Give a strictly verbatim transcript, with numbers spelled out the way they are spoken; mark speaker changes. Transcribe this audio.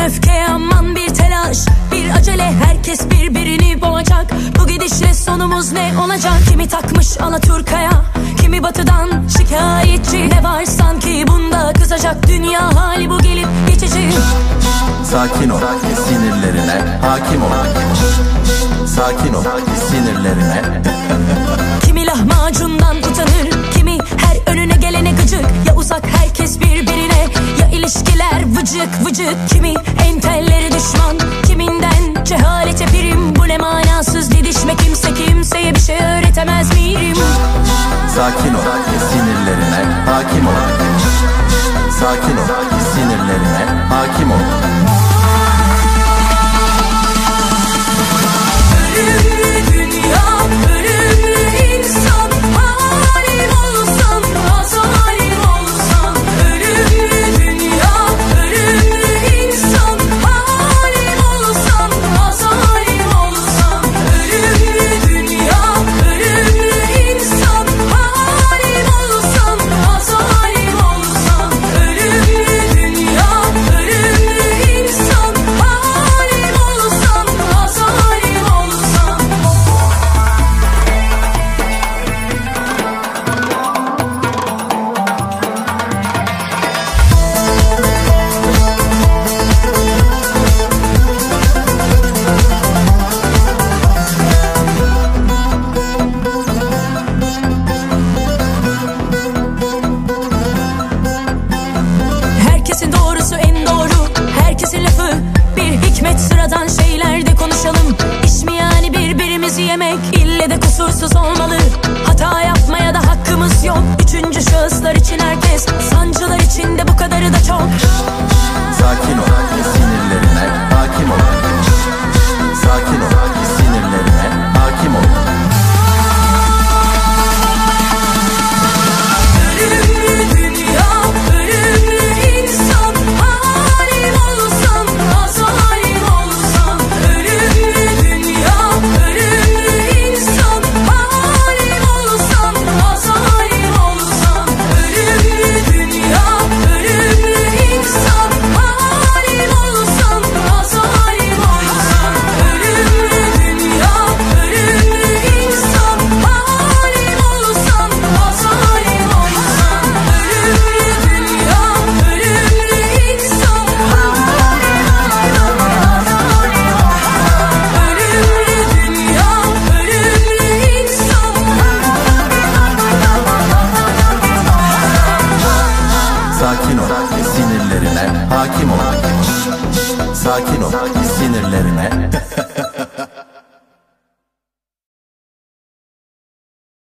Speaker 1: öfke, aman bir telaş, bir acele, herkes birbirini boğacak. Bu gidişle sonumuz ne olacak? Kimi takmış Alaturka'ya, kimi batıdan şikayetçi. Ne var sanki bunda kızacak? Dünya hali bu, gelip geçici.
Speaker 2: Sakin ol, sinirlerine hakim ol. Sakin ol, sinirlerine.
Speaker 1: Kimi lahmacundan utanır, kimi her önüne gelene gıcık. Ya uzak herkes birbirine, ya ilişkiler vıcık vıcık. Kimi entelleri düşman, kiminden cehalete prim. Bu ne manasız didişme, kimse kimseye bir şey öğretemez miyim?
Speaker 2: Sakin ol, sinirlerine hakim ol. Sakin ol, sinirlerine hakim ol.
Speaker 1: Ölümlü dünya, ölümlü insan, halim olsan, zalim olsan. Ölümlü dünya, ölümlü insan, halim olsan, zalim olsan. Ölümlü dünya, ölümlü insan, halim olsan, zalim olsan. Ölümlü dünya, ölümlü insan, halim olsan, zalim olsan. Herkesin doğrusu en doğru, herkesin lafı bir hikmet. Sıradan şeylerde konuşalım. İş mi yani birbirimizi yemek? İlle de kusursuz olmalı. Hata yapmaya da hakkımız yok. Üçüncü şahıslar için herkes, sancılar içinde bu kadarı da çok.
Speaker 2: Sakin ol, sinirlerine hakim ol. Sakin ol, sinirlerine hakim ol.
Speaker 1: Ölümlü dünya, ölümlü insan, halim olsan, zalim olsan. Ölümlü dünya, ölümlü insan, halim olsan, zalim olsan. Ölümlü dünya, ölümlü insan, halim olsan, zalim olsan. Ölümlü dünya, ölümlü insan, halim olsan, zalim olsan. Ölümlü dünya, ölümlü insan, ölümlü dünya, ölümlü insan.
Speaker 2: Sakin ol, sinirlerine hakim ol. Sakin ol, sinirlerine